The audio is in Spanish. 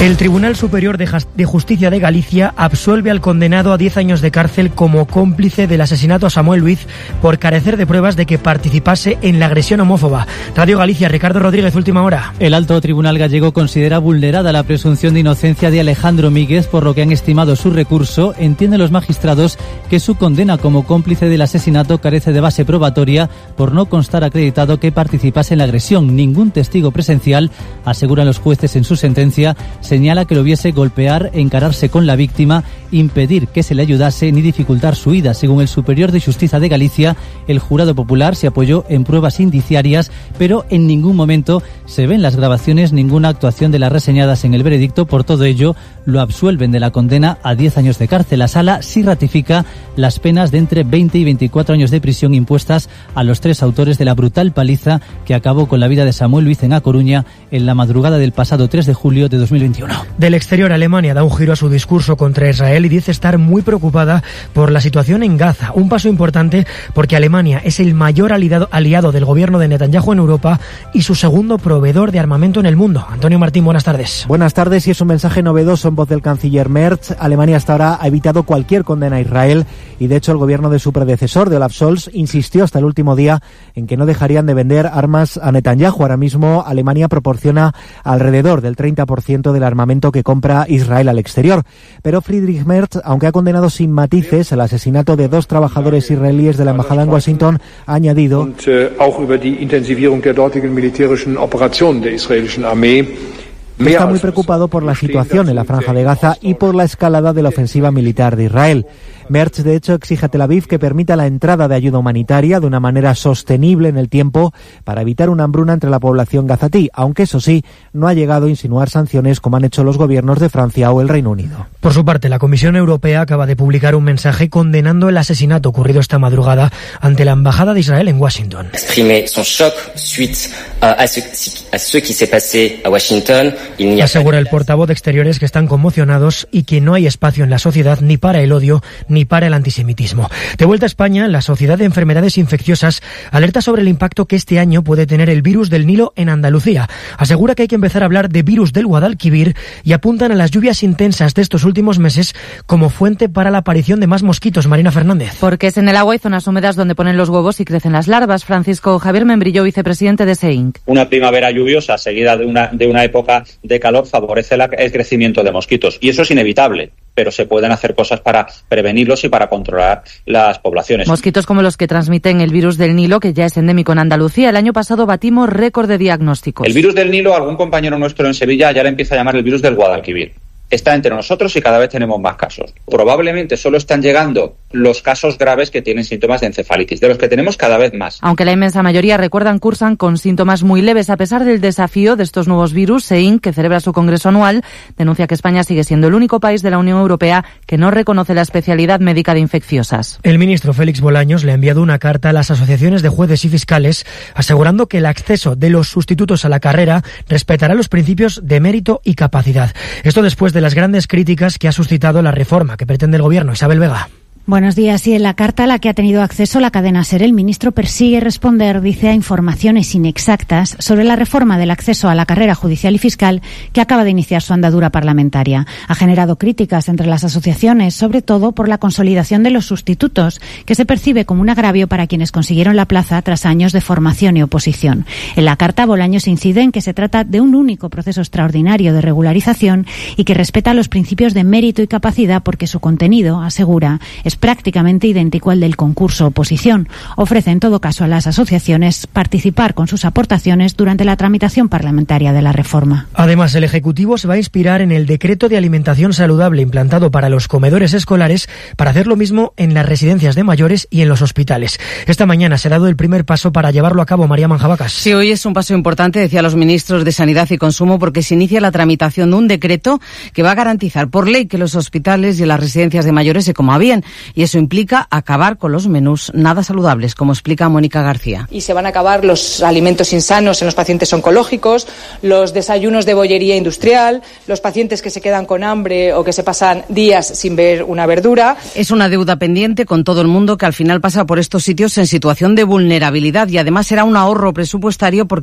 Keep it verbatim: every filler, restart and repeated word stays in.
El Tribunal Superior de Justicia de Galicia absuelve al condenado a diez años de cárcel como cómplice del asesinato a Samuel Luiz por carecer de pruebas de que participase en la agresión homófoba. Radio Galicia, Ricardo Rodríguez, última hora. El alto tribunal gallego considera vulnerada la presunción de inocencia de Alejandro Míguez, por lo que han estimado su recurso. Entienden los magistrados que su condena como cómplice del asesinato carece de base probatoria por no constar acreditado que participase en la agresión. Ningún testigo presencial, aseguran los jueces en su sentencia, señala que lo viese golpear, encararse con la víctima, impedir que se le ayudase ni dificultar su huida. Según el Superior de Justicia de Galicia, el jurado popular se apoyó en pruebas indiciarias, pero en ningún momento se ven las grabaciones, ninguna actuación de las reseñadas en el veredicto. Por todo ello, lo absuelven de la condena a diez años de cárcel. La Sala sí ratifica las penas de entre veinte y veinticuatro años de prisión impuestas a los tres autores de la brutal paliza que acabó con la vida de Samuel Luiz en A Coruña en la madrugada del pasado tres de julio de dos mil veintiuno. Del exterior, Alemania da un giro a su discurso contra Israel y dice estar muy preocupada por la situación en Gaza. Un paso importante porque Alemania es el mayor aliado, aliado del gobierno de Netanyahu en Europa y su segundo proveedor de armamento en el mundo. Antonio Martín, buenas tardes. Buenas tardes, y es un mensaje novedoso en voz del canciller Merz. Alemania hasta ahora ha evitado cualquier condena a Israel y de hecho el gobierno de su predecesor, de Olaf Scholz, insistió hasta el último día en que no dejarían de vender armas a Netanyahu. Ahora mismo Alemania proporciona alrededor del treinta por ciento del armamento que compra Israel al exterior. Pero Friedrich Merz, aunque ha condenado sin matices el asesinato de dos trabajadores israelíes de la embajada en Washington, ha añadido está muy preocupado por la situación en la Franja de Gaza y por la escalada de la ofensiva militar de Israel. Merz, de hecho, exige a Tel Aviv que permita la entrada de ayuda humanitaria de una manera sostenible en el tiempo para evitar una hambruna entre la población gazatí, aunque eso sí, no ha llegado a insinuar sanciones como han hecho los gobiernos de Francia o el Reino Unido. Por su parte, la Comisión Europea acaba de publicar un mensaje condenando el asesinato ocurrido esta madrugada ante la Embajada de Israel en Washington. Asegura el portavoz de Exteriores que están conmocionados y que no hay espacio en la sociedad ni para el odio ni para el antisemitismo. De vuelta a España, la Sociedad de Enfermedades Infecciosas alerta sobre el impacto que este año puede tener el virus del Nilo en Andalucía. Asegura que hay que empezar a hablar de virus del Guadalquivir y apuntan a las lluvias intensas de estos últimos meses como fuente para la aparición de más mosquitos. Marina Fernández. Porque es en el agua y zonas húmedas donde ponen los huevos y crecen las larvas. Francisco Javier Membrillo, vicepresidente de SEINC. Una primavera lluviosa seguida de una, de una época de calor favorece la, el crecimiento de mosquitos y eso es inevitable, pero se pueden hacer cosas para prevenirlos y para controlar las poblaciones. Mosquitos como los que transmiten el virus del Nilo, que ya es endémico en Andalucía. El año pasado batimos récord de diagnósticos. El virus del Nilo, algún compañero nuestro en Sevilla ya le empieza a llamar el virus del Guadalquivir. Está entre nosotros y cada vez tenemos más casos. Probablemente solo están llegando los casos graves que tienen síntomas de encefalitis, de los que tenemos cada vez más. Aunque la inmensa mayoría, recuerdan, cursan con síntomas muy leves. A pesar del desafío de estos nuevos virus, SEINC, que celebra su congreso anual, denuncia que España sigue siendo el único país de la Unión Europea que no reconoce la especialidad médica de infecciosas. El ministro Félix Bolaños le ha enviado una carta a las asociaciones de jueces y fiscales asegurando que el acceso de los sustitutos a la carrera respetará los principios de mérito y capacidad. Esto después de las grandes críticas que ha suscitado la reforma que pretende el gobierno. Isabel Vega. Buenos días. Y en la carta a la que ha tenido acceso la cadena SER, el ministro persigue responder, dice, a informaciones inexactas sobre la reforma del acceso a la carrera judicial y fiscal que acaba de iniciar su andadura parlamentaria. Ha generado críticas entre las asociaciones, sobre todo por la consolidación de los sustitutos, que se percibe como un agravio para quienes consiguieron la plaza tras años de formación y oposición. En la carta, Bolaños incide en que se trata de un único proceso extraordinario de regularización y que respeta los principios de mérito y capacidad porque su contenido, asegura, es prácticamente idéntico al del concurso oposición. Ofrece en todo caso a las asociaciones participar con sus aportaciones durante la tramitación parlamentaria de la reforma. Además, el Ejecutivo se va a inspirar en el decreto de alimentación saludable implantado para los comedores escolares para hacer lo mismo en las residencias de mayores y en los hospitales. Esta mañana se ha dado el primer paso para llevarlo a cabo. María Manjabacas. Sí, hoy es un paso importante, decía los ministros de Sanidad y Consumo, porque se inicia la tramitación de un decreto que va a garantizar por ley que los hospitales y las residencias de mayores se coma bien. Y eso implica acabar con los menús nada saludables, como explica Mónica García. Y se van a acabar los alimentos insanos en los pacientes oncológicos, los desayunos de bollería industrial, los pacientes que se quedan con hambre o que se pasan días sin ver una verdura. Es una deuda pendiente con todo el mundo que al final pasa por estos sitios en situación de vulnerabilidad y además será un ahorro presupuestario porque